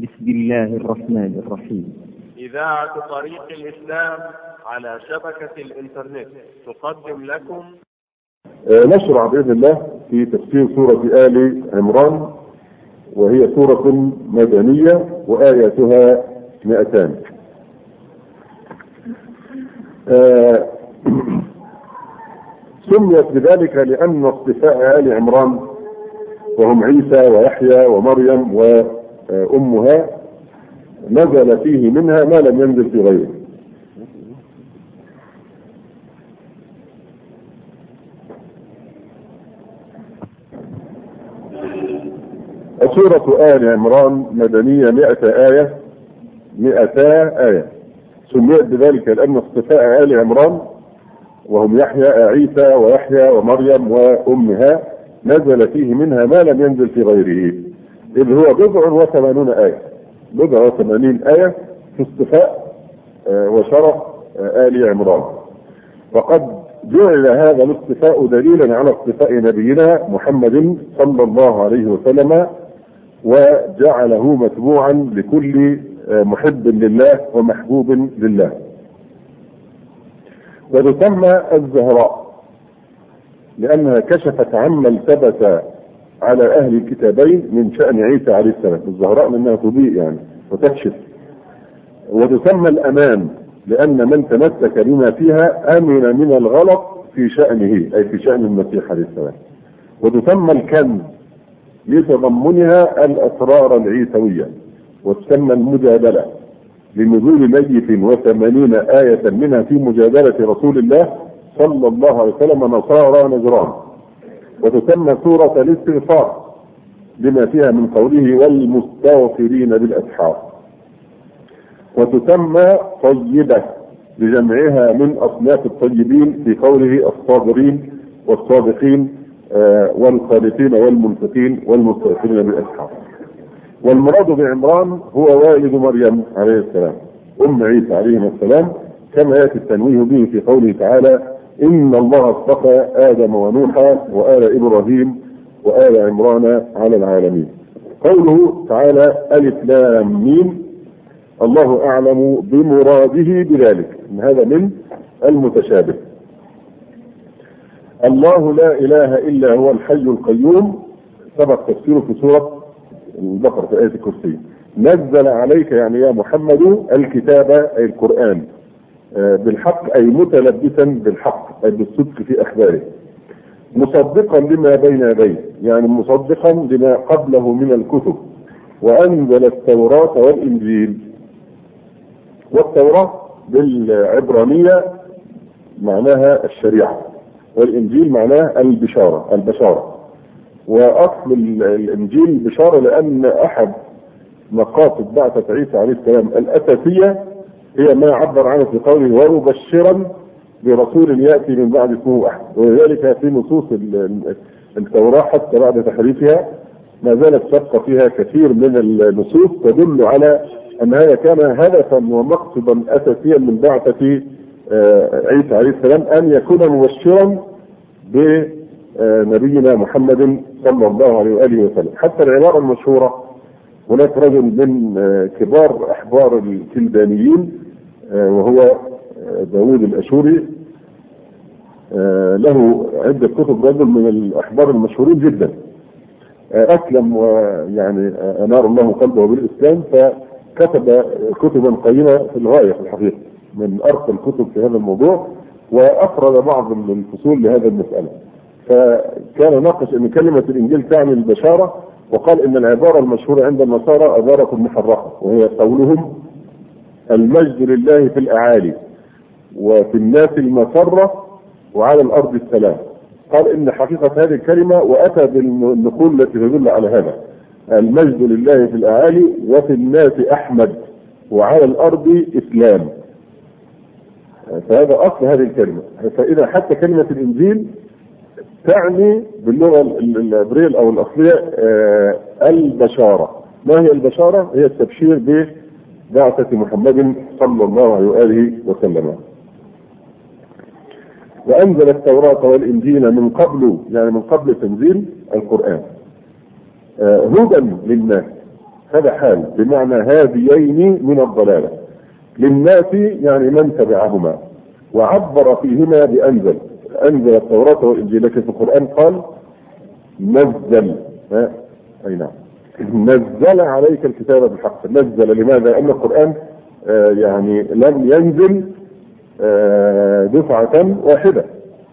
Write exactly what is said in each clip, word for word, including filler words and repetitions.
بسم الله الرحمن الرحيم. إذاعة طريق الإسلام على شبكة الإنترنت تقدم لكم نشرع بإذن الله في تفسير سورة آل عمران، وهي سورة مدنية وآياتها مئتان. آه سميت بذلك لأن اصطفاء آل عمران وهم عيسى ويحيى ومريم وأمها نزل فيه منها ما لم ينزل في غيره. سورة آل عمران مدنية مئة آية مئتا آية. سميت بذلك لأن اصطفاء آل عمران وهم يحيى عيسى ويحيى ومريم وأمها نزل فيه منها ما لم ينزل في غيره، إذ هو بضع وثمانون آية بضع وثمانين آية في اصطفاء وشرف آل عمران. وقد جعل هذا الاصطفاء دليلا على اصطفاء نبينا محمد صلى الله عليه وسلم، وجعله متبوعا لكل محب لله ومحبوب لله. وتسمى الزهراء لأنها كشفت عما التبس على أهل الكتابين من شأن عيسى عليه السلام. الزهراء منها تضيء يعني وتكشف. وتسمى الأمان لأن من تمسك بما فيها أمن من الغلط في شأنه، أي في شأن المسيح عليه السلام. وتسمى الكنز لتضمنها الأسرار العيسوية. وتسمى المجادلة لنزول ميت وثمانين آية منها في مجادلة رسول الله صلى الله عليه وسلم نصارى نجران. وتسمى سورة الاستغفار لما فيها من قوله والمستغفرين بالأسحار. وتسمى طيبة لجمعها من أصناف الطيبين في قوله الصابرين والصادقين والقانتين والمنفقين والمستغفرين بالأسحار. والمراد بعمران هو والد مريم عليه السلام أم عيسى عليه السلام، كما يأتي التنويه به في قوله تعالى إن الله اصطفى آدم ونوحا وآل إبراهيم وآل عمران على العالمين. قوله تعالى ألف لام ميم الله أعلم بمراده بذلك، إن هذا من المتشابه. الله لا إله إلا هو الحي القيوم سبق تفسيره في سورة البقرة في آية الكرسي. نزل عليك يعني يا محمد الكتاب أي القرآن بالحق أي متلبسا بالحق أي بالصدق في أخباره، مصدقا لما بين يديه يعني مصدقا لما قبله من الكتب. وأنزل التوراة والإنجيل. والتوراة بالعبرانية معناها الشريعة، والإنجيل معناه البشارة البشارة. وأصل الإنجيل بشارة لأن أحد مقاصد بعثة عيسى عليه السلام الأساسية هي ما عبر عنه في قوله ومبشرا برسول يأتي من بعد اسمه أحمد. ولذلك في نصوص التوراة حتى بعد تحريفها ما زالت تبقى فيها كثير من النصوص تدل على أن هذا كان هدفا ومقصدا أساسيا من بعثة عيسى عليه السلام أن يكون مبشرا بنبينا محمد صلى الله عليه وآله وسلم. حتى العبارة المشهورة هناك رجل من كبار أحبار الكلدانيين وهو داود الأشوري، له عدة كتب، رجل من الأحبار المشهورين جدا، أسلم ويعني أنار الله قلبه بالإسلام، فكتب كتبا قيمة في الغاية في الحقيقة من أرقى الكتب في هذا الموضوع، وأفرد بعض الفصول لهذا المسألة. فكان ناقش أن كلمة الإنجيل تعني البشارة، وقال إن العبارة المشهورة عند النصارى عبارة محرفة، وهي قولهم المجد لله في الأعالي وفي الناس المسرة وعلى الأرض السلام. قال إن حقيقة هذه الكلمة وأتى بالنقول التي تدل على هذا، المجد لله في الأعالي وفي الناس أحمد وعلى الأرض إسلام. فهذا أصل هذه الكلمة. فإذا حتى كلمة الإنجيل تعني باللغة العبرية أو الأصلية البشارة. ما هي البشارة؟ هي التبشير ببعثة محمد صلى الله عليه وآله وسلم. وأنزل التوراة والإنجيل من قبل يعني من قبل تنزيل القرآن هدى للناس. هذا حال بمعنى هاديين من الضلالة للناس يعني من تبعهما، وعبر فيهما بأنزل، أنزل التوراة والإنجيل. لكن في القرآن قال نزل، ها أي نعم، نزل عليك الكتاب بالحق. نزل لماذا؟ لأن القرآن آه يعني لم ينزل آه دفعة واحدة،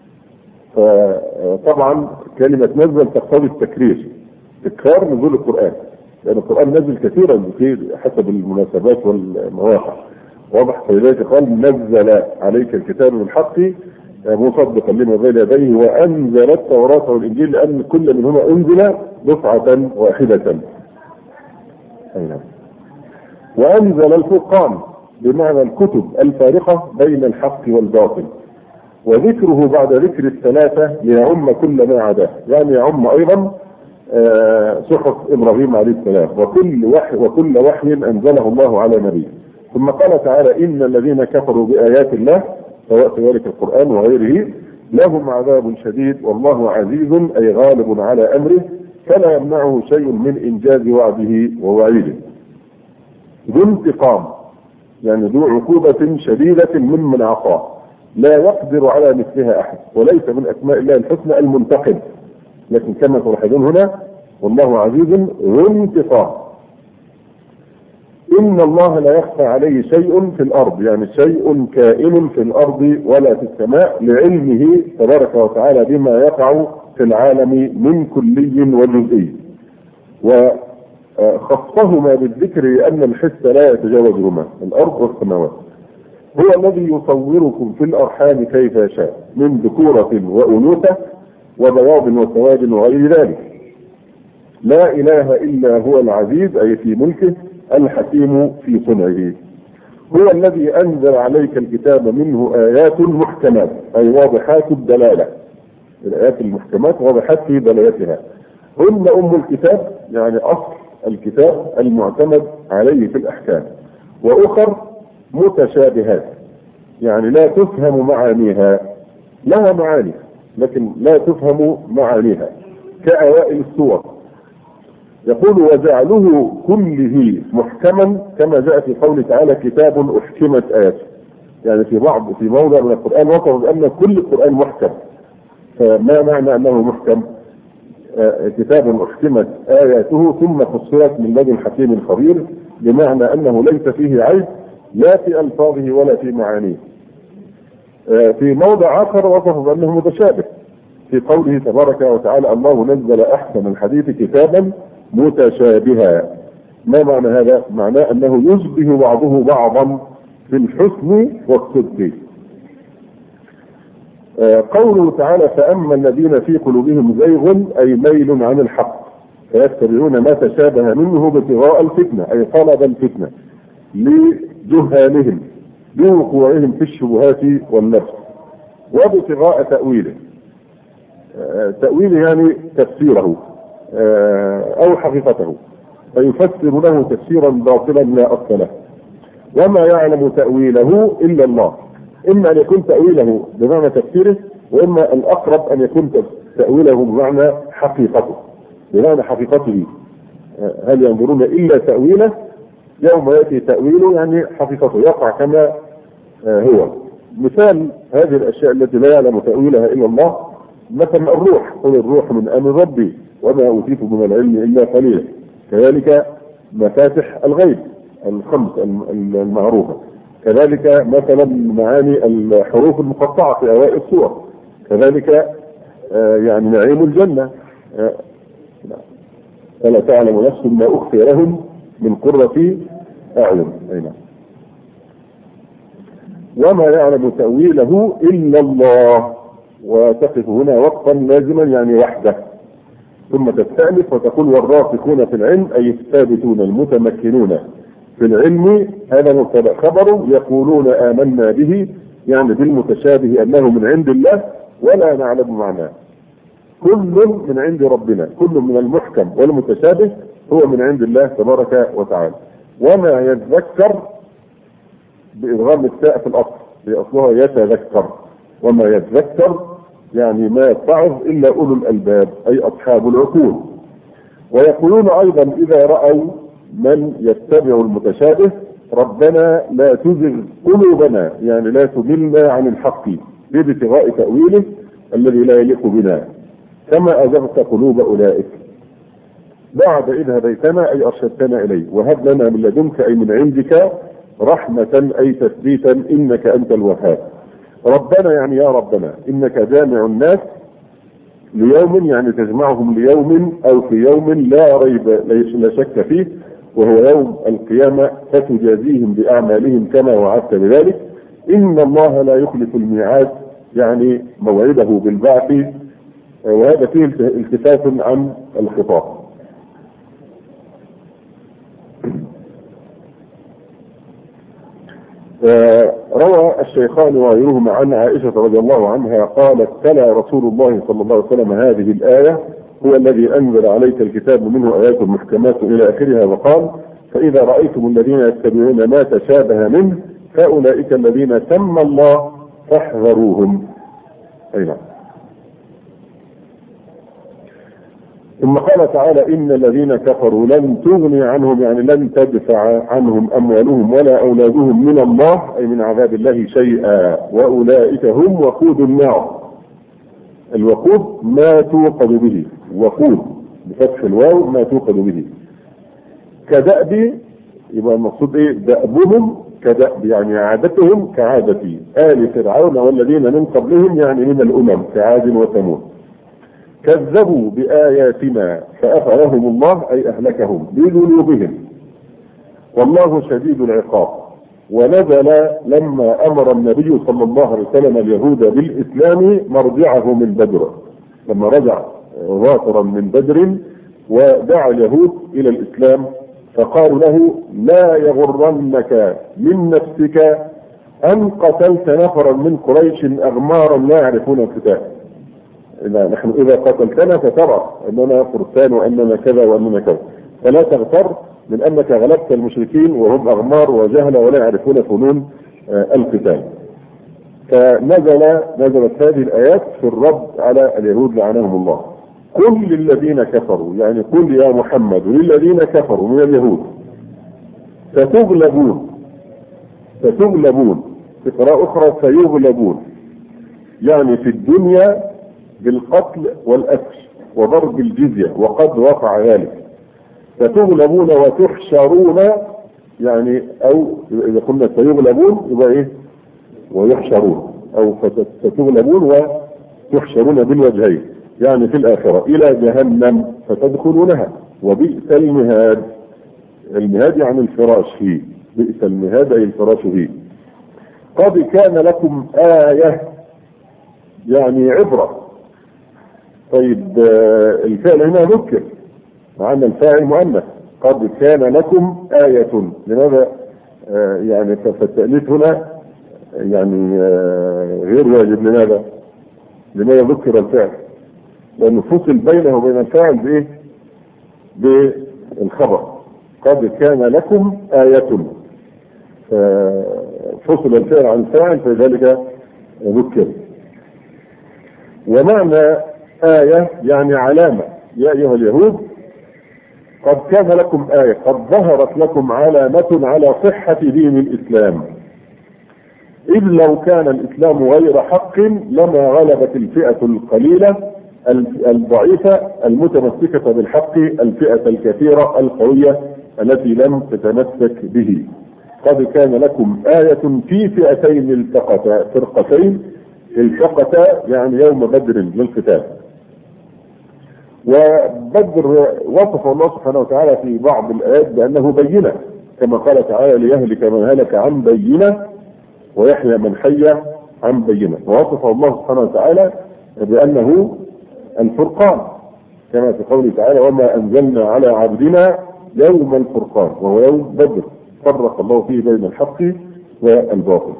فطبعا كلمة نزل تقتضي التكرير، تكرار نزول القرآن، لأن القرآن نزل كثيرا حسب المناسبات والمواقع. واضح؟ فلذلك قال نزل عليك الكتاب بالحق مصدقا لما بين يديه وأنزل التوراة والإنجيل، لأن كل منهما أنزل دفعة واحدة. أيوة. وأنزل الفرقان بمعنى الكتب الفارقة بين الحق والباطل، وذكره بعد ذكر الثلاثة ليعم كل ما عداه، يعني يعم أيضا آه صحف إبراهيم عليه السلام وكل وحي وكل وحي أنزله الله على نبيه. ثم قال تعالى إن الذين كفروا بآيات الله سواء في ذلك القرآن وغيره لهم عذاب شديد والله عزيز أي غالب على أمره فلا يمنعه شيء من إنجاز وعده ووعيده. ذو انتقام يعني ذو عقوبة شديدة ممن عصاه لا يقدر على مثلها أحد، وليس من أسماء الله الحسنى المنتقم، لكن كما تلاحظون هنا والله عزيز ذو انتقام. إن الله لا يخفى عليه شيء في الأرض، يعني شيء كائن في الأرض ولا في السماء، لعلمه تبارك وتعالى بما يقع في العالم من كلي وجزئي، وخصهما بالذكر لأن الحس لا يتجاوزهما الأرض والسماوات. هو الذي يصوركم في الأرحام كيف يشاء من ذكورة وأنوثة وبياض وسواد وغير ذلك. لا إله إلا هو العزيز أي في ملكه الحكيم في صنعه. هو الذي أنزل عليك الكتاب منه آيات محكمات أي واضحات الدلالة، الآيات المحكمات واضحات في دلالتها، هن أم الكتاب يعني أصل الكتاب المعتمد عليه في الأحكام، وأخر متشابهات يعني لا تفهم معانيها، لها معاني لكن لا تفهم معانيها كأوائل السور. يقول وجعله كله محكما كما جاء في قوله تعالى كتاب أحكمت آياته، يعني في بعض في موضع من القرآن وصف بأن كل القرآن محكم. فما معنى أنه محكم؟ آه كتاب أحكمت آياته ثم فصلت من لدن حكيم خبير، بمعنى أنه ليس فيه عيب لا في ألفاظه ولا في معانيه. آه في موضع آخر وصف بأنه متشابه في قوله تبارك وتعالى الله نزل أحسن الحديث كتابا متشابها. ما معنى هذا؟ معناه أنه يشبه بعضه بعضا في الحسن والصدق. آه قوله تعالى فأما الذين في قلوبهم زيغ أي ميل عن الحق فيتبعون ما تشابه منه ابتغاء الفتنة أي طلب الفتنة لجهالهم بوقوعهم في الشبهات والنفس وابتغاء تأويله. آه تأويله يعني تفسيره أو حقيقته، فيفسر له تفسيرا باطلا لا أصل له. وما يعلم تأويله إلا الله، إما أن يكون تأويله بمعنى تفسيره، وإما الأقرب أن يكون تأويله بمعنى حقيقته بمعنى حقيقته. هل ينظرون إلا تأويله؟ يوم يأتي تأويله يعني حقيقته يقع كما هو. مثال هذه الأشياء التي لا يعلم تأويلها إلا الله مثلا الروح، قل الروح من أمر ربي وما أوتيت من العلم إلا قليلا. كذلك مفاتح الغيب الخمس المعروفة، كذلك مثلا معاني الحروف المقطعة في أوائل السور، كذلك آه يعني نعيم الجنة آه فلا تعلم نفس ما أخفي لهم من قرة أعين. وما يعلم تأويله إلا الله، وتقف هنا وقفا لازما يعني وحده، ثم تستأنف وتقول والراسخون في العلم أي الثابتون المتمكنون في العلم. هذا مبتدأ خبر يقولون آمنا به يعني بالمتشابه أنه من عند الله ولا نعلم معناه. كل من عند ربنا، كل من المحكم والمتشابه هو من عند الله تبارك وتعالى. وما يتذكر بإدغام التاء في الأصل بأصلها يتذكر، وما يتذكر يعني ما يتعظ إلا أولو الألباب أي أصحاب العقول. ويقولون أيضا إذا رأوا من يتبع المتشابه ربنا لا تزغ قلوبنا، يعني لا تضلنا عن الحق بابتغاء تأويله الذي لا يليق بنا كما أزغت قلوب أولئك بعد إذ هديتنا أي أرشدتنا إليه، وهب لنا من لدنك أي من عندك رحمة أي تثبيتا إنك أنت الوهاب. ربنا يعني يا ربنا إنك جامع الناس ليوم، يعني تجمعهم ليوم أو في يوم لا ريب لا شك فيه وهو يوم القيامة، فتجازيهم بأعمالهم كما وعدت بذلك. إن الله لا يخلف الميعاد، يعني موعده بالبعث، وهذا فيه التفات عن الخطاب. روى الشيخان وغيرهما عن عائشة رضي الله عنها قالت: تلا رسول الله صلى الله عليه وسلم هذه الآية: هو الذي أنزل عليك الكتاب منه آيات محكمات إلى آخرها، وقال: فإذا رأيتم الذين يتبعون ما تشابه منه فأولئك الذين سمى الله فاحذروهم. أي نعم. ثم قال تعالى: إن الذين كفروا لن تغني عنهم، يعني لن تدفع عنهم أموالهم ولا أولادهم من الله أي من عذاب الله شيئا، وأولئك هم وقود النار. الوقود ما توقد به، وقود بفتح الواو ما توقد به. كدأب، يبقى المقصود ايه؟ دأبهم كدأب، يعني عادتهم كعادة آل فرعون والذين من قبلهم، يعني من الأمم كعاد وثمود. كذبوا بآياتنا فأخذهم الله أي أهلكهم بذنوبهم، والله شديد العقاب. ونزل لما أمر النبي صلى الله عليه وسلم اليهود بالإسلام مرجعه من بدر، لما رجع ظافرا من بدر ودعا اليهود إلى الإسلام فقالوا له: لا يغرنك من نفسك أن قتلت نفرا من قريش أغمارا لا يعرفون الكتاب. إذا نحن إذا قتلتنا فترى أننا فرسان وأننا كذا وأننا كذا، فلا تغتر من أنك غلبت المشركين وهم أغمار وجهلة ولا يعرفون فنون القتال. فنزل نزلت هذه الآيات في الرد على اليهود لعنهم الله. قل للذين كفروا، يعني قل يا محمد للذين كفروا من اليهود: ستغلبون، ستغلبون في قراءة أخرى سيغلبون، يعني في الدنيا بالقتل والأسر وضرب الجزية، وقد وقع ذلك. ستغلبون وتحشرون، يعني أو إذا قلنا سيغلبون يبقى إيه؟ ويحشرون، أو ستغلبون وتحشرون بالوجهين، يعني في الآخرة إلى جهنم فتدخلونها وبئس المهاد. المهاد يعني الفراش فيه، بئس المهاد أي الفراش فيه. قد كان لكم آية، يعني عبرة. طيب الفعل هنا ذكر مع أن الفاعل مؤنث. قد كان لكم آية، لماذا آه يعني فالتأنيث هنا يعني آه غير واجب؟ لماذا؟ لماذا ذكر الفعل؟ لأنه فصل بينه وبين الفاعل بإيه؟ بالخبر. قد كان لكم آية، فصل الفعل عن الفاعل فلذلك ذكر. ومعنى آية يعني علامة. يا أيها اليهود قد كان لكم آية، قد ظهرت لكم علامة على صحة دين الإسلام، إذ لو كان الإسلام غير حق لما غلبت الفئة القليلة الضعيفة المتمسكة بالحق الفئة الكثيرة القوية التي لم تتمسك به. قد كان لكم آية في فئتين التقتا، فرقتين التقتا، يعني يوم بدر للقتال. وبدر وصف الله سبحانه وتعالى في بعض الآيات بأنه بينة، كما قال تعالى: ليهلك من هلك عن بينة ويحيى من حي عن بينة. ووصف الله سبحانه وتعالى بأنه الفرقان، كما في قوله تعالى: وما أنزلنا على عبدنا يوم الفرقان، وهو يوم بدر فرق الله فيه بين الحق والباطل.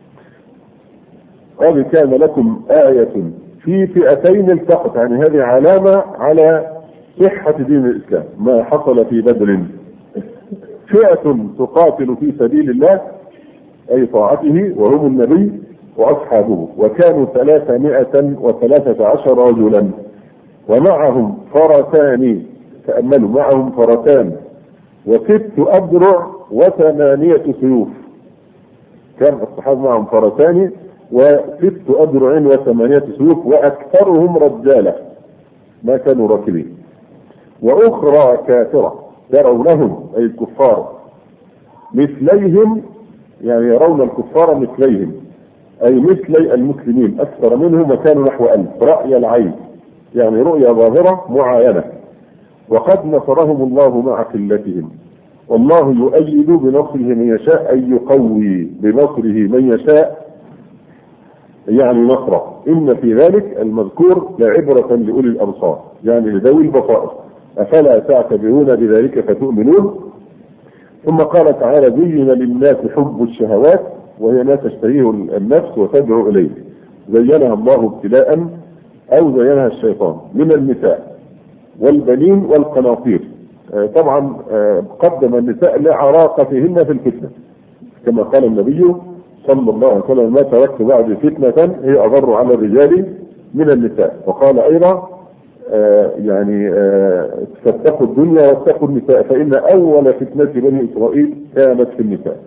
قد كان لكم آية في فئتين التقت، يعني هذه علامة على صحة دين الإسلام. ما حصل في بدر: فئة تقاتل في سبيل الله أي طاعته وهم النبي وأصحابه، وكانوا ثلاثمائة وثلاثة عشر رجلا، ومعهم فرسان. تأملوا: معهم فرسان وست أذرع وثمانية سيوف. كان الصحابة معهم فرسان وست أذرع وثمانية سيوف وأكثرهم رجالا ما كانوا راكبين. وأخرى كافرة يرونهم أي الكفار مثليهم، يعني يرون الكفار مثليهم أي مثلي المسلمين أكثر منهم وكانوا نحو ألف رأي العين، يعني رؤية ظاهرة معاينة. وقد نصرهم الله مع قلتهم والله يؤيد بنصره من يشاء أي يقوي بنصره من يشاء يعني نصره. إن في ذلك المذكور لعبرة لأولي الأبصار يعني لذوي البصائر أفلا تعتبرون بذلك فتؤمنون. ثم قال تعالى زين للناس حب الشهوات وهي ما تشتهيه النفس وتدعو إليه، زينها الله ابتلاء أو زينها الشيطان من النساء والبنين والقناطير. آه طبعا آه قدم النساء لعراقتهن في الفتنة كما قال النبي صلى الله عليه وسلم ما تركت بعد فتنة هي أضر على الرجال من النساء. وقال أيضا آه يعني آه فاتقوا الدنيا واتقوا النساء فإن أول فتنة بني إسرائيل كانت في النساء.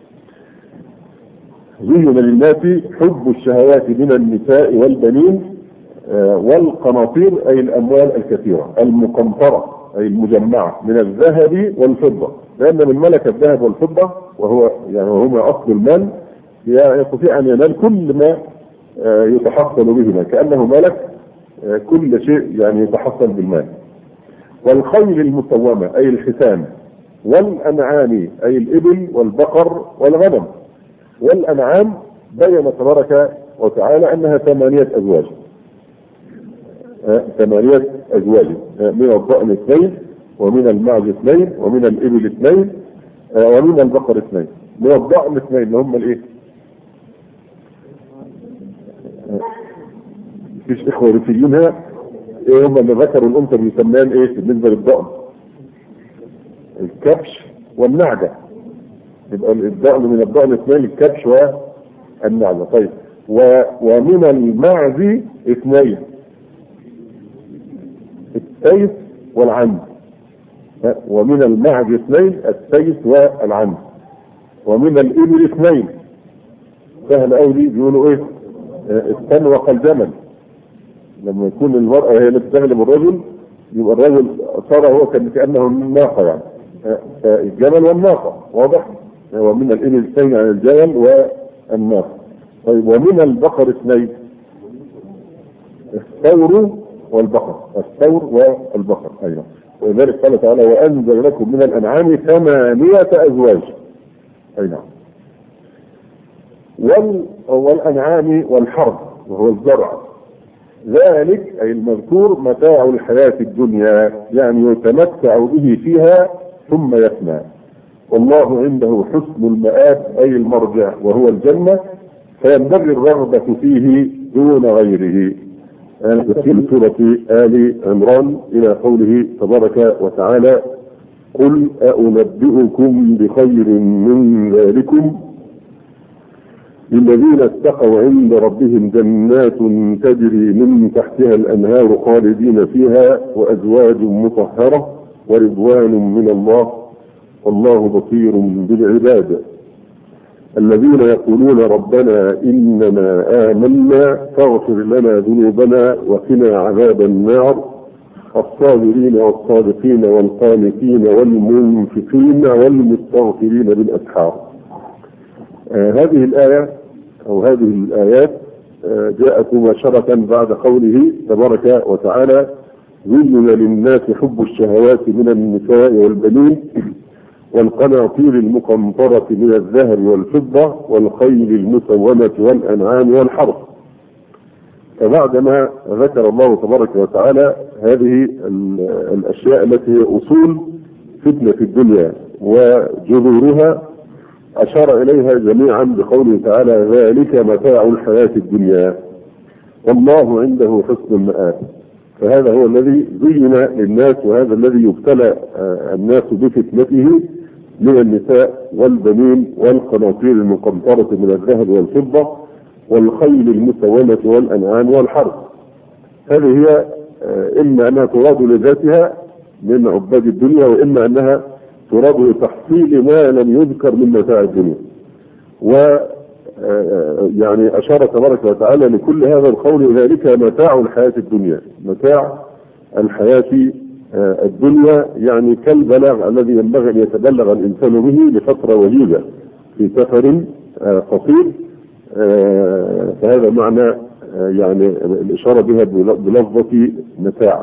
زين للناس حب الشهوات من النساء والبنين آه والقناطير أي الأموال الكثيرة المقنطرة أي المجمعة من الذهب والفضة، لأن من ملك الذهب والفضة وهو يعني هما أصل المال يستطيع أن ينال كل ما آه يتحصل بهما كأنه ملك آه كل شيء يعني يتحصل بالمال. والخيل المسومة أي الحسان والأنعام أي الإبل والبقر والغنم. والأنعام بين تبارك وتعالى أنها ثمانية أزواج آه ثمانية أزواج آه من الضأن اثنين ومن المعز اثنين ومن الإبل اثنين آه ومن البقر اثنين. من الضأن اثنين اللي هم الايه؟ مفيش إخوة ريفيين هنا ايه هم اللي ذكروا الأنثى بيسميان ايه بالنسبة للضأن؟ الكبش والنعجة. يبقى الضأن من الضأن اثنين الكبش والنعجة. طيب و... ومن المعز اثنين السيف والعنز. ومن المعز اثنين السيف والعنز. ومن الإبل اثنين سهل أولي بيقولوا ايه السنوق الجمل. لما يكون المرأة هي اللي تغلب الرجل يبقى الرجل صار هو كأنه الناقة يعني الجمل والناقة واضح. ومن الإبل اثنين عن الجمل والناقة. طيب ومن البقر اثنين الثور والبقر الثور والبقر أيضا. ولذلك قال تعالى وأنزل لكم من الأنعام ثمانية أزواج أي نعم. وال... والأنعام والحرث وهو الزرع ذلك أي المذكور متاع الحياة الدنيا يعني يتمتع به فيها ثم يفنى والله عنده حسن المآب أي المرجع وهو الجنة فينبغي الرغبة فيه دون غيره. يعني في سورة آل عمران إلى قوله تبارك وتعالى قل أنبئكم بخير من ذلكم للذين اتقوا عند ربهم جنات تجري من تحتها الأنهار خالدين فيها وأزواج مطهرة ورضوان من الله والله بصير بالعباد. الذين يقولون ربنا إننا آمنا فاغفر لنا ذنوبنا وقنا عذاب النار الصابرين والصادقين والقانتين والمنفقين والمستغفرين بالأسحار. آه هذه الآية أو هذه الآيات آه جاءت مباشرة بعد قوله تبارك وتعالى زين للناس حب الشهوات من النساء والبنين والقناطير المقنطرة من الذهب والفضة والخيل المسومة والأنعام والحرث. فبعدما ذكر الله تبارك وتعالى هذه الأشياء التي هي أصول فتنة الدنيا وجذورها أشار إليها جميعا بقوله تعالى ذلك متاع الحياة الدنيا والله عنده حسن المآب. فهذا هو الذي زين للناس وهذا الذي يبتلى الناس بفتنته من النساء والبنين والقناطير المقنطرة من الذهب والفضة والخيل المسومة والأنعام والحرث. هذه هي إما أنها تراد لذاتها من عباد الدنيا وإما أنها تراد لتحصيل ما لم يذكر من متاع الدنيا. و يعني أشار تبارك وتعالى لكل هذا القول ذلك متاع الحياة الدنيا، متاع الحياة الدنيا يعني كالبلاغ الذي ينبغي أن يتبلغ الإنسان به لفترة وجيزة في سفر قصير. فهذا معنى يعني الإشارة بها بلفظة متاع.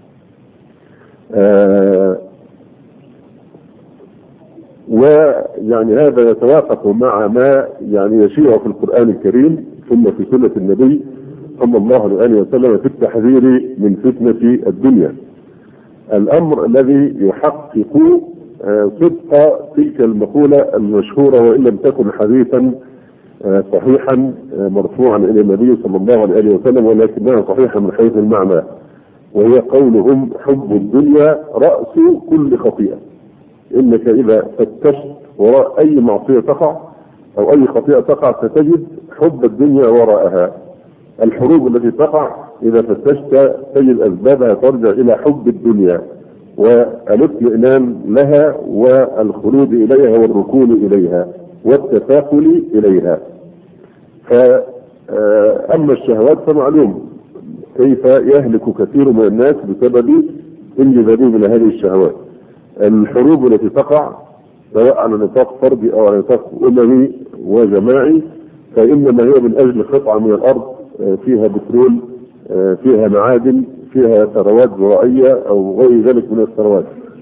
ويعني هذا يتوافق مع ما يعني يشيع في القرآن الكريم ثم في سنة النبي صلى الله عليه وسلم في التحذير من فتنة الدنيا، الأمر الذي يحقق صدق تلك المقولة المشهورة وإن لم تكن حديثا صحيحا مرفوعا إلى النبي صلى الله عليه وسلم، ولكنها صحيحة من حيث المعنى، وهي قولهم حب الدنيا رأس كل خطيئة. إنك إذا فتشت وراء أي معصية تقع أو أي خطيئة تقع ستجد حب الدنيا وراءها. الحروب التي تقع إذا فتشت تجد أسبابها ترجع إلى حب الدنيا والاطمئنان لها والخلود إليها والركون إليها والتثاقل إليها. فأما الشهوات فمعلوم كيف يهلك كثير من الناس بسبب انجذابهم إلى هذه الشهوات. الحروب التي تقع سواء على نطاق فردي أو على نطاق أممي وجماعي فإنما هي من أجل قطعة من الأرض فيها بترول، فيها معادن، فيها ثروات زراعية أو غير ذلك من الثروات.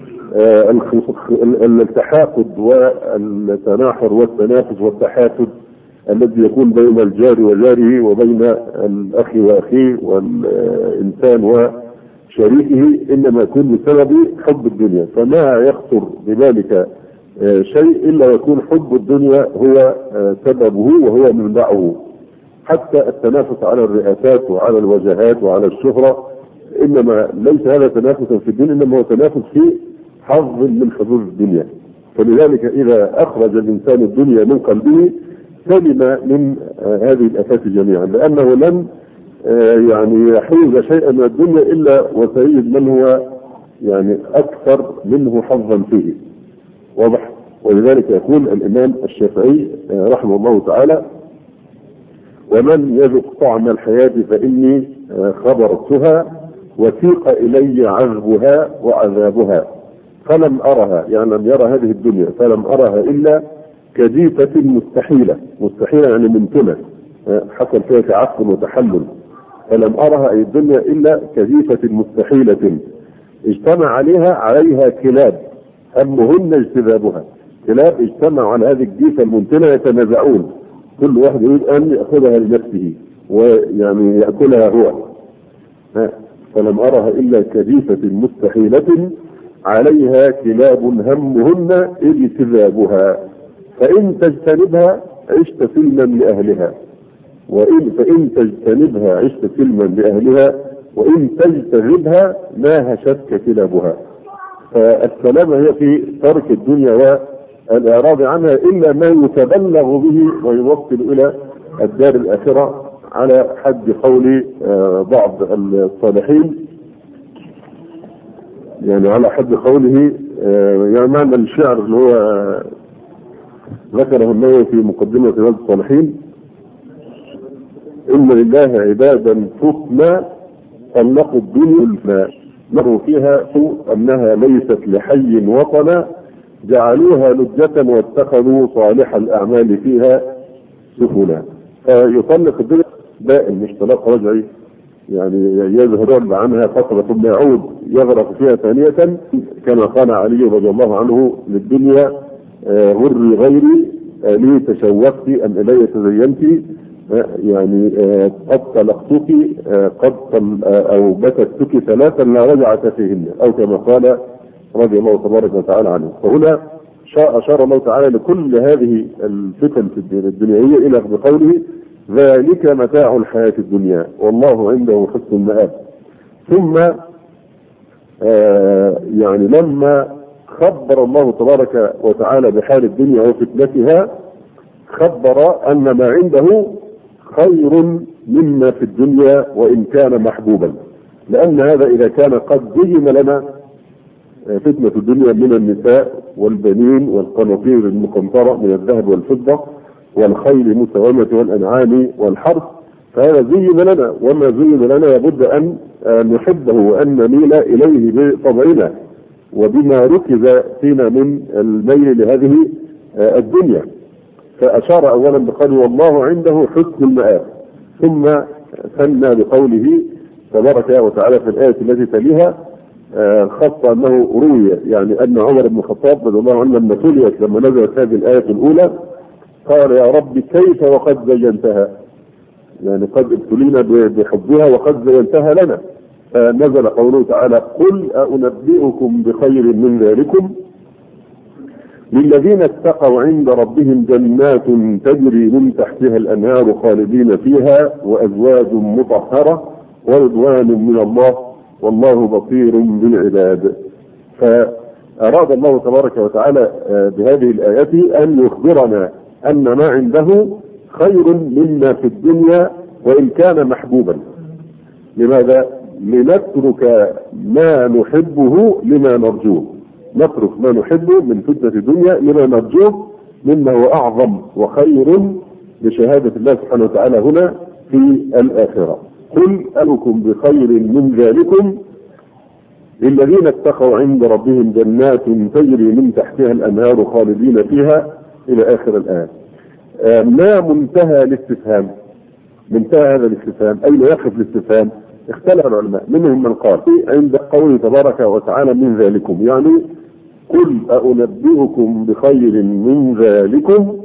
التحاقد والتناحر والتنافس والتحاسد الذي يكون بين الجار وجاره وبين الأخ وأخيه والإنسان وشريكه إنما يكون بسبب حب الدنيا. فما يخطر بذلك شيء إلا يكون حب الدنيا هو سببه وهو منبعه. حتى التنافس على الرئاسات وعلى الوجهات وعلى الشهرة إنما ليس هذا تنافسا في الدنيا، إنما هو تنافس في حظ من حظوظ الدنيا. فلذلك إذا أخرج الإنسان الدنيا من قلبه سلم من هذه الآفات جميعا، لأنه لن يعني يحوز شيئا من الدنيا إلا وسيجد من هو يعني أكثر منه حظا فيه. واضح؟ ولذلك يقول الإمام الشافعي رحمه الله تعالى: ومن يذق طعم الحياة فإني خبرتها وسيق إلي عذبها وعذابها فلم أرها، يعني لم يرى هذه الدنيا فلم أرها إلا كجيفة مستحيلة. مستحيلة يعني ممكنة حصل فيها تعفن وتحلل. فلم أرها أي الدنيا إلا كجيفة مستحيلة اجتمع عليها عليها كلاب همهن اجتذابها. كلاب اجتمعوا على هذه الجيفة الممكنة يتنازعون، كل واحد يريد أن يأخذها لنفسه ويعني يأكلها هو. فلم أرها إلا كجيفة مستحيلة عليها كلاب همهن اجتذابها فإن تجتنبها عشت سلما لأهلها وإن فإن تجتنبها عشت سلما لأهلها وإن تجتذبها ما هشتك كلابها. فالسلامة هي في ترك الدنيا والإعراض عنها إلا ما يتبلغ به ويوصل إلى الدار الآخرة، على حد قول بعض الصالحين، يعني على حد قوله يعني معنى الشعر اللي هو ذكره النووي في مقدمة رياض الصالحين: إن لله عبادا فطنا طلقوا الدنيا الفاء مروا فيها أنها ليست لحي وطنا جعلوها لجة واتخذوا صالح الأعمال فيها سفنا. فيطلق الدنيا دائم مش طلاق رجعي، يعني يذهب عنها فترة ثم يعود يغرق فيها ثانية، كما قال علي رضي الله عنه: للدنيا غري غيري لي تشوقت أم إلي تزينت، يعني قد طلقتك قد أو بتتك ثلاثا لا رجعت فيهن، أو كما قال رضي الله تبارك وتعالى عنه. فهنا أشار الله تعالى لكل هذه الفتن الدنيوية إلى بقوله: ذلك متاع الحياة الدنيا والله عنده حسن المآب. ثم آه يعني لما خبر الله تبارك وتعالى بحال الدنيا وفتنتها خبر أن ما عنده خير مما في الدنيا وإن كان محبوبا، لأن هذا إذا كان قد بين لنا فتنة الدنيا من النساء والبنين والقناطير المقنطرة من الذهب والفضة والخيل المسومة والأنعام والحرث، فهذا زين لنا، وما زين لنا لابد أن نحبه وأن نميل إليه بطبعنا وبما ركز فينا من الميل لهذه الدنيا. فأشار أولا بقوله والله عنده حسن المآب، ثم ثنى بقوله تبارك وتعالى في الآية التي تليها خاصة أنه روي يعني أن عمر بن الخطاب رضي الله عنه لما تليت لما نزلت هذه الآية الأولى قال يا رب كيف وقد زينتها، يعني قد ابتلينا بحبها وقد زينتها لنا. فنزل قوله تعالى قل أنبئكم بخير من ذلكم للذين اتقوا عند ربهم جنات تجري من تحتها الأنهار خالدين فيها وأزواج مطهرة ورضوان من الله والله بصير بالعباد. فأراد الله تبارك وتعالى بهذه الآيات أن يخبرنا أن ما عنده خير مما في الدنيا وإن كان محبوبا. لماذا؟ لنترك ما نحبه لما نرجوه، نترك ما نحبه من فتنة الدنيا لما نرجوه مما هو أعظم وخير لشهادة الله سبحانه وتعالى هنا في الآخرة. قل ألكم بخير من ذلكم للذين اتقوا عند ربهم جنات تجري من تحتها الأنهار خالدين فيها إلى آخر الآية. آه ما منتهى الاستفهام؟ منتهى هذا الاستفهام أين يقف الاستفهام؟ اختلف العلماء، منهم من قال عند قوله تبارك وتعالى من ذلكم، يعني قل أنبئكم بخير من ذلكم،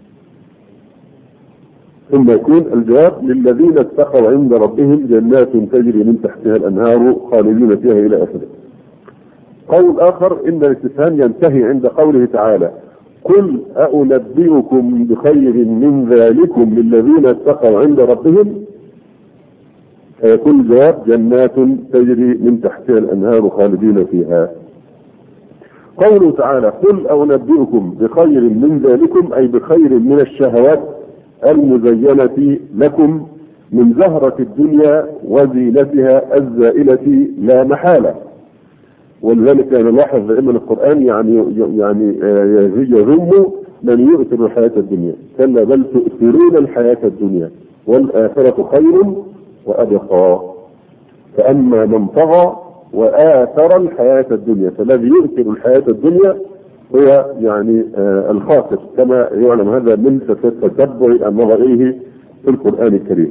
ثم يكون الجواب للذين اتقوا عند ربهم جنات تجري من تحتها الأنهار خالدين فيها إلى آخره. قول آخر إن الاستفهام ينتهي عند قوله تعالى قل أنبئكم بخير من ذلكم للذين اتقوا عند ربهم، فيكون الجواب جنات تجري من تحتها الأنهار خالدين فيها. قوله تعالى قل أنبئكم بخير من ذلكم أي بخير من الشهوات المزينة لكم من زهرة الدنيا وزينتها الزائلة لا محالة. ولذلك يعني نلاحظ دائما القرآن يعني يعني يذم من يؤثر الحياة الدنيا، كلا بل تؤثرون الحياة الدنيا والآخرة خير وأبقى. فأما من طغى وآثر الحياة الدنيا فالذي يؤثر الحياة الدنيا هو يعني آه الخاسر، كما يعلم هذا من تتبع النظريه في القرآن الكريم.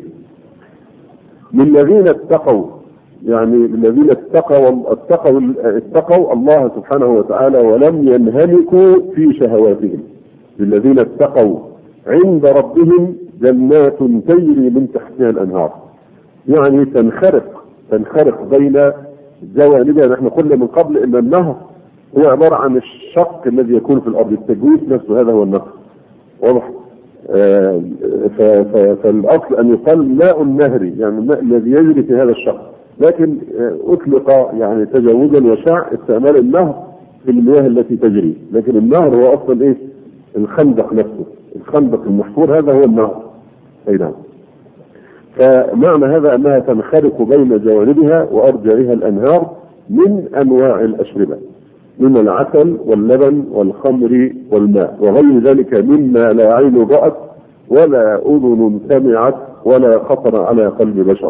للذين اتقوا يعني الذين اتقوا اتقوا اتقوا الله سبحانه وتعالى ولم ينهمكوا في شهواتهم. للذين اتقوا عند ربهم جنات تجري من تحتها الأنهار، يعني تنخرق تنخرق بين جوانبها. نحن قلنا من قبل ان النهر هو عبارة عن الشق الذي يكون في الأرض، التجويف نفسه هذا هو النهر، واضح؟ آه فالأصل أن يقال ماء النهر، يعني الماء الذي يجري في هذا الشق، لكن آه أطلق يعني تجاوزا وشاع استعمال النهر في المياه التي تجري، لكن النهر هو أصلا إيه؟ الخندق نفسه، الخندق المحفور هذا هو النهر. أي نعم. فمعنى هذا أنها تنخرق بين جوانبها وأرجائها الأنهار من أنواع الأشربة، من العسل واللبن والخمر والماء وغير ذلك مما لا عين رأت ولا أذن سمعت ولا خطر على قلب بشر.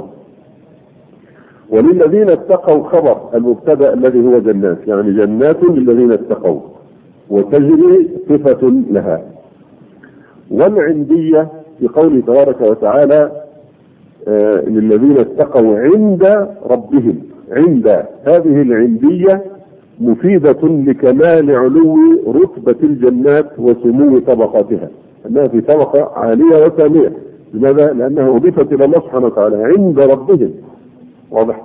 وللذين اتقوا خبر المبتدأ الذي هو جنات، يعني جنات للذين اتقوا وتجري صفة لها. والعندية في قوله تبارك وتعالى آه للذين اتقوا عند ربهم، عند هذه العندية مفيدة لكمال علو رتبة الجنات وسمو طبقاتها، أنها في طبقة عالية وسامية. لماذا؟ لأنها أضيفت إلى الله سبحانه وتعالى عند ربهم، واضح؟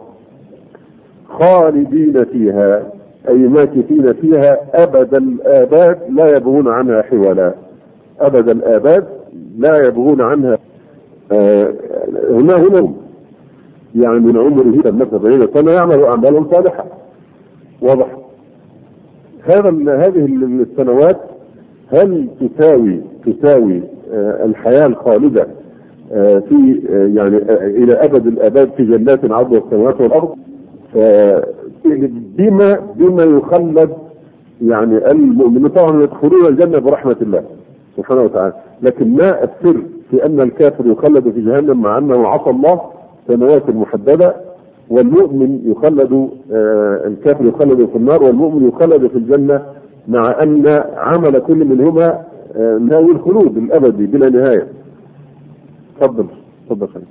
خالدين فيها أي ماكثين فيها أبد الآباد لا يبغون عنها حولا، أبد الآباد لا يبغون عنها. آه هنا هنا يعني من عمره سبعين سنة يعمل أعمالا صالحة، واضح؟ هذا هذه السنوات هل تساوي تساوي آه الحياة الخالدة آه في آه يعني آه إلى أبد الآباد في جنات عرضها السماوات والأرض؟ بما بما يخلد يعني المؤمنين طبعا يدخلون الجنة برحمة الله سبحانه وتعالى، لكن ما السر في أن الكافر يخلد في جهنم مع أنه عصى الله سنوات محددة، والمؤمن يخلد آه الكافر يخلد في النار والمؤمن يخلد في الجنة، مع أن عمل كل منهما آه نهاية الخلود الأبدي بلا نهاية. تفضل تفضل خير.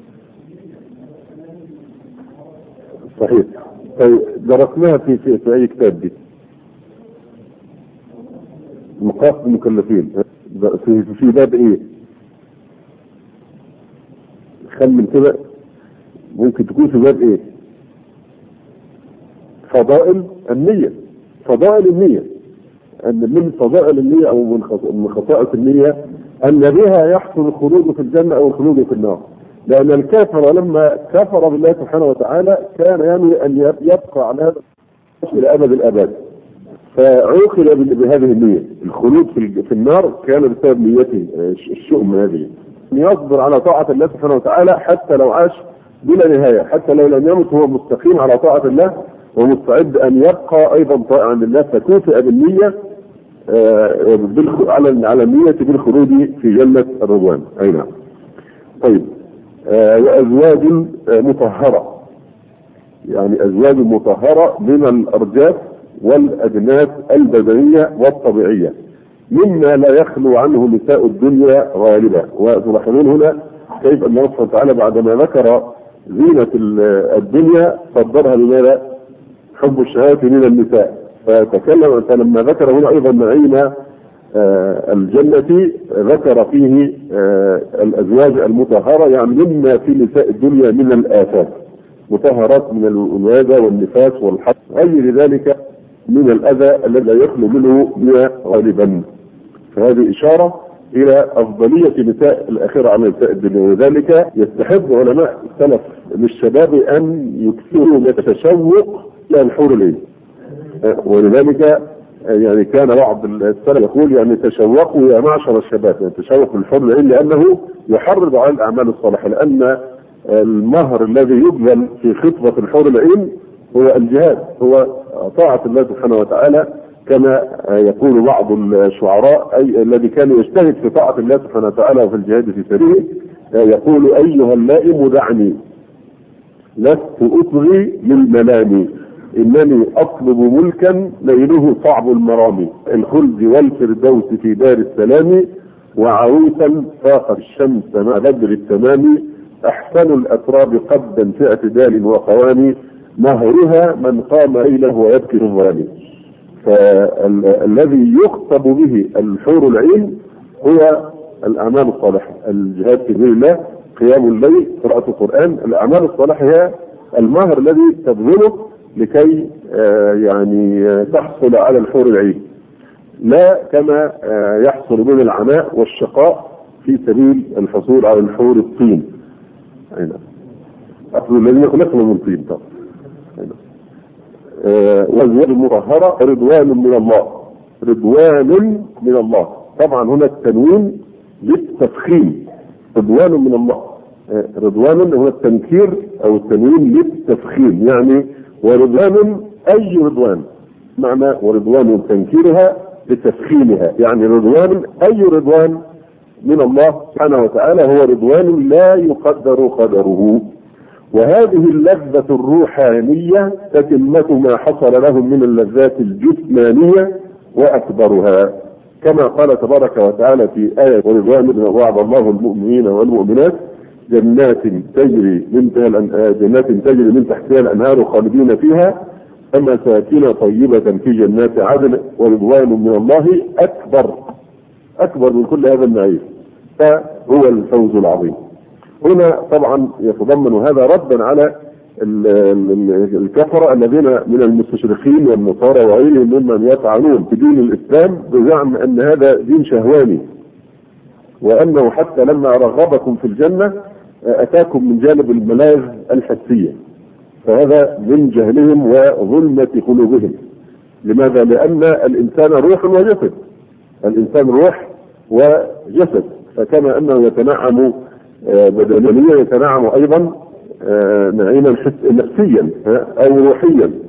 صحيح. طيب درسناها في في, في أي كتاب دي؟ مقاصد المكلفين في في باب ايه؟ خمن كده، ممكن تكون في باب ايه؟ فضائل النية. فضائل النية ان من فضائل النية او من خصائص النية ان بها يحصل الخلود في الجنة او الخلود في النار، لان الكافر لما كفر بالله سبحانه وتعالى كان ينوي ان يبقى على هذا الى ابد الاباد، فعوقل بهذه النية. الخلود في النار كان بسبب نيته الشؤم هذه، ان يصبر على طاعة الله سبحانه وتعالى حتى لو عاش بلا نهاية، حتى لو لم يمت هو مستقيم على طاعة الله ومستعد ان يبقى ايضا طائعا لله، فكوفئ بالنية على على النية بالخلود في جنة الرضوان. اي نعم. طيب وازواج مطهرة، يعني ازواج مطهرة من الارجاس والأجناس البدنية والطبيعية مما لا يخلو عنه نساء الدنيا غالبا. وتلاحظون هنا كيف أن الله سبحانه وتعالى بعدما ذكر زينة الدنيا صدرها لماذا؟ حب الشهوات من النساء، فتكلم فلما ذكر هنا أيضا نعيم الجنة ذكر فيه الأزواج المطهرة، يعني مما في نساء الدنيا من الآفات، مطهرات من الولادة والنفاس والحد غير ذلك من الأذى الذي لا يخلو منه غالبا. فهذه إشارة إلى أفضلية نساء الآخرة على نساء الدنيا، ولذلك يستحب علماء السلف للشباب أن يكثروا من التشوق إلى الحور العين، ولذلك يعني كان بعض السلف يقول يعني تشوقوا يا معشر الشباب، يعني تشوقوا للحور العين لأنه يحرض على الأعمال الصالحة، لأن المهر الذي يبذل في خطبة الحور العين هو الجهاد، هو طاعة الله سبحانه وتعالى، كما يقول بعض الشعراء أي الذي كان يجتهد في طاعة الله سبحانه وتعالى وفي الجهاد في سبيله يقول أيها اللائم دعني لست أطغي للملام إنني أطلب ملكا ليله صعب المرام، الخلد والفردوس في دار السلام وعروسا فاقت الشمس مع بدر التمام أحسن الأتراب قدا في اعتدال وقوام مهرها من قام ليله ويبكي الظلام. فالذي يخطب به الحور العين هو الأعمال الصالحة، الجهاد في سبيل الله، قيام الليل، قراءة القرآن. الأعمال الصالحة هي المهر الذي تبذله لكي يعني تحصل على الحور العين، لا كما يحصل من العناء والشقاء في سبيل الحصول على الحور الطين. أين أصل الذين خلقنا من طين طبعا. وازواج مطهرة رضوان من الله، رضوان من الله. طبعا هنا التنوين للتفخيم، رضوان من الله، رضوان هو التنكير او التنوين للتفخيم، يعني ورضوان اي رضوان، معنى ورضوان تنكيرها لتفخيمها، يعني رضوان اي رضوان من الله سبحانه وتعالى هو رضوان لا يقدر قدره. وهذه اللذة الروحانية تتمة ما حصل لهم من اللذات الجسمانية وأكبرها، كما قال تبارك وتعالى في آية ورضوان وعد الله المؤمنين والمؤمنات جنات تجري من جنات تجري من تحتها الأنهار خالدين فيها ومساكن طيبة في جنات عدن ورضوان من الله أكبر، أكبر من كل هذا النعيم، فهو الفوز العظيم. هنا طبعا يتضمن هذا ردا على الكفرة الذين من المستشرقين والنصارى وغيرهم ممن يطعنون في دين الإسلام بزعم أن هذا دين شهواني، وأنه حتى لما رغبكم في الجنة أتاكم من جانب الملاذ الحسية، فهذا من جهلهم وظلمة قلوبهم. لماذا؟ لأن الإنسان روح وجسد، الإنسان روح وجسد، فكما أنه يتنعم بدنيا يتنعم أيضا نعيما نفسيا أو روحيا،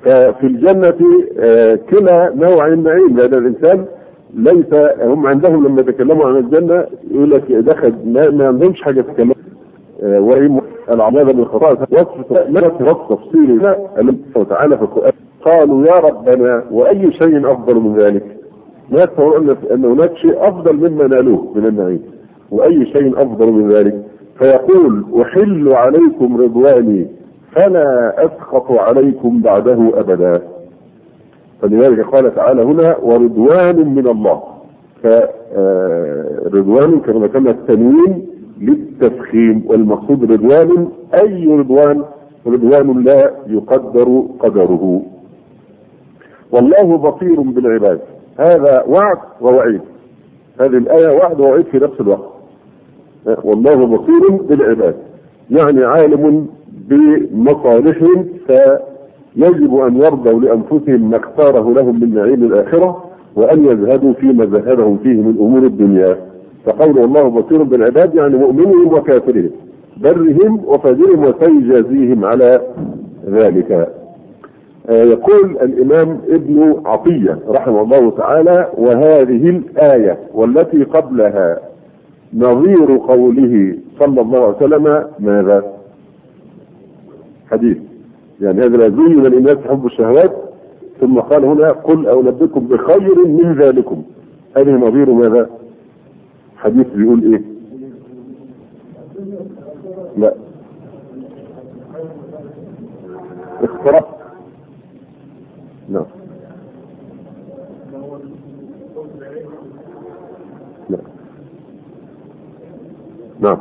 ففي الجنة كلا نوع النعيم، لأن الإنسان ليس هم عندهم لما يتكلموا عن الجنة يقول لك دخل ما, ما عندهمش حاجة تتكلم وإن العذاب من خطأ وصف لا وصف تفصيلي الله تعالى في القرآن. قالوا يا ربنا وأي شيء أفضل من ذلك؟ ما يتصورون أن هناك شيء أفضل مما نالوه من النعيم، وأي شيء أفضل من ذلك؟ فيقول أحل عليكم رضواني فلا أسخط عليكم بعده أبدا. فلذلك قال تعالى هنا ورضوان من الله، فرضوان كما كان التنوين للتفخيم، والمقصود رضوان أي رضوان؟ رضوان لا يقدر قدره. والله بصير بالعباد، هذا وعد ووعيد، هذه الآية وعد ووعيد في نفس الوقت. والله بصير بالعباد يعني عالم بمصالحهم، فيجب أن يرضوا لأنفسهم ما اختاره لهم من نعيم الآخرة، وأن يزهدوا فيما زهدهم فيه من أمور الدنيا. فقول الله بصير بالعباد يعني مؤمنهم وكافرهم، برهم وفاجرهم، وسيجازيهم على ذلك. آه يقول الإمام ابن عطية رحمه الله تعالى وهذه الآية والتي قبلها نظير قوله صلى الله عليه وسلم ماذا؟ حديث يعني هذا لا زين للناس حب الشهوات، ثم قال هنا قل أنبئكم بخير من ذلكم، هذه نظير ماذا؟ حديث بيقول ايه؟ لا اخترق لا لا نعم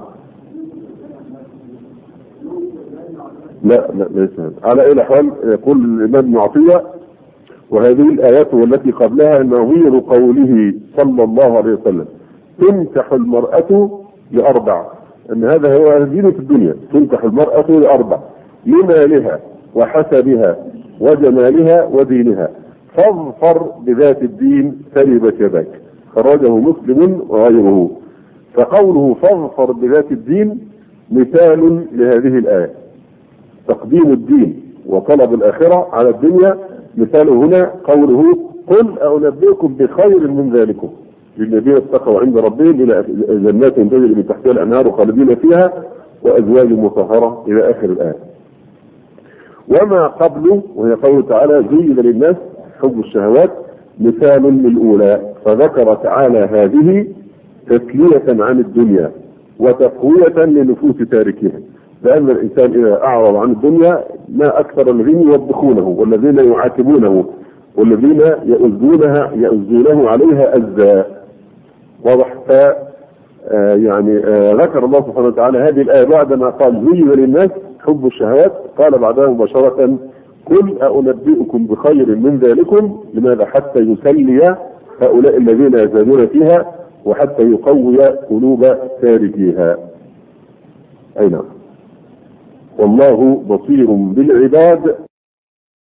لا لا ليس هذا. على اي حال يقول الامام ابن عطية وهذه الايات والتي قبلها نظير قوله صلى الله عليه وسلم تنكح المرأة لأربع، ان هذا هو دين في الدنيا، تنكح المرأة لأربع لمالها وحسبها وجمالها ودينها فاظفر بذات الدين تربت يداك، خرجه مسلم وغيره. فقوله فاظفر بذات الدين مثال لهذه الآية، تقديم الدين وطلب الآخرة على الدنيا. مثال هنا قوله قل أنبئكم بخير من ذلكم للذين اتقوا عند ربهم إلى جنات تجري من تحتها الأنهار خالدين فيها وأزواج مطهرة إلى آخر الآية. وما قبله وهي قوله تعالى زين للناس حب الشهوات مثال للأولى، فذكر تعالى هذه تسلية عن الدنيا وتقوية لنفوس تاركها، لأن الإنسان إذا أعرض عن الدنيا ما أكثر الذين يوبخونه والذين يعاتبونه والذين يؤذونها يؤذونه عليها أزا. واضح؟ ف يعني ذكر الله سبحانه وتعالى هذه الآية بعدما قال زين للناس حب الشهوات، قال بعدها مباشرة قل أنبئكم بخير من ذلكم. لماذا؟ حتى يسلي هؤلاء الذين يزادون فيها وحتى يقوي قلوب تاركيها. أي نعم. والله بصير بالعباد